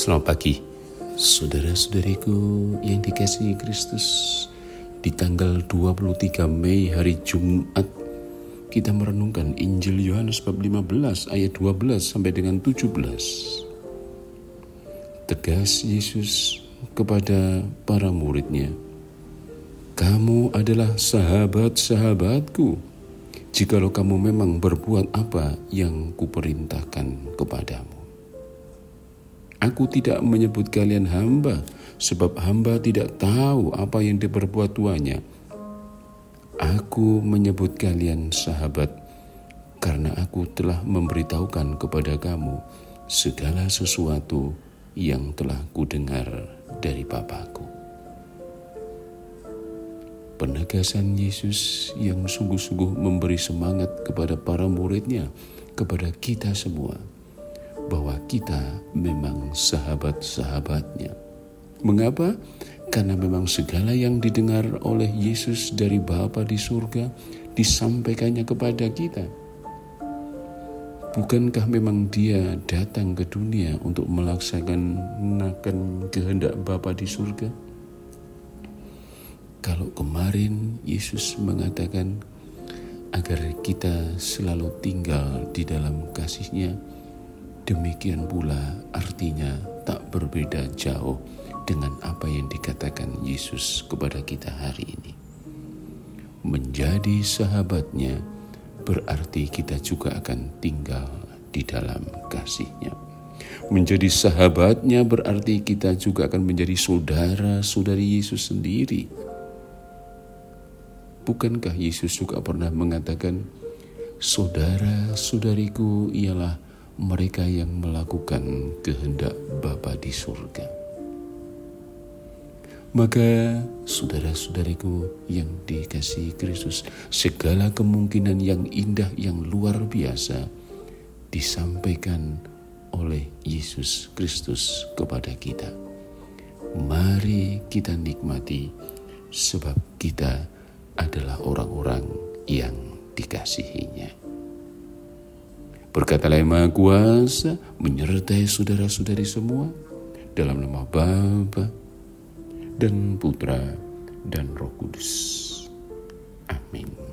Selamat pagi, saudara-saudariku yang dikasihi Kristus. Di tanggal 23 Mei hari Jumat, kita merenungkan Injil Yohanes bab 15 ayat 12 sampai dengan 17. Tegas Yesus kepada para muridnya, "Kamu adalah sahabat-sahabatku, jikalau kamu memang berbuat apa yang kuperintahkan kepadamu. Aku tidak menyebut kalian hamba, sebab hamba tidak tahu apa yang diperbuat tuannya. Aku menyebut kalian sahabat, karena aku telah memberitahukan kepada kamu segala sesuatu yang telah kudengar dari Bapa-Ku." Penegasan Yesus yang sungguh-sungguh memberi semangat kepada para muridnya, kepada kita semua, bahwa kita memang sahabat-sahabatnya. Mengapa? Karena memang segala yang didengar oleh Yesus dari Bapa di surga disampaikannya kepada kita. Bukankah memang dia datang ke dunia untuk melaksanakan kehendak Bapa di surga? Kalau kemarin Yesus mengatakan agar kita selalu tinggal di dalam kasih-Nya, demikian pula artinya tak berbeda jauh dengan apa yang dikatakan Yesus kepada kita hari ini. Menjadi sahabatnya berarti kita juga akan tinggal di dalam kasih-Nya. Menjadi sahabatnya berarti kita juga akan menjadi saudara-saudari Yesus sendiri. Bukankah Yesus juga pernah mengatakan, "Saudara-saudariku ialah mereka yang melakukan kehendak Bapa di surga." Maka saudara-saudariku yang dikasihi Kristus, segala kemungkinan yang indah, yang luar biasa disampaikan oleh Yesus Kristus kepada kita. Mari kita nikmati, sebab kita adalah orang-orang yang dikasihinya. Berkatalah Yang Maha Kuasa menyertai saudara-saudari semua, dalam nama Bapa dan Putra dan Roh Kudus. Amin.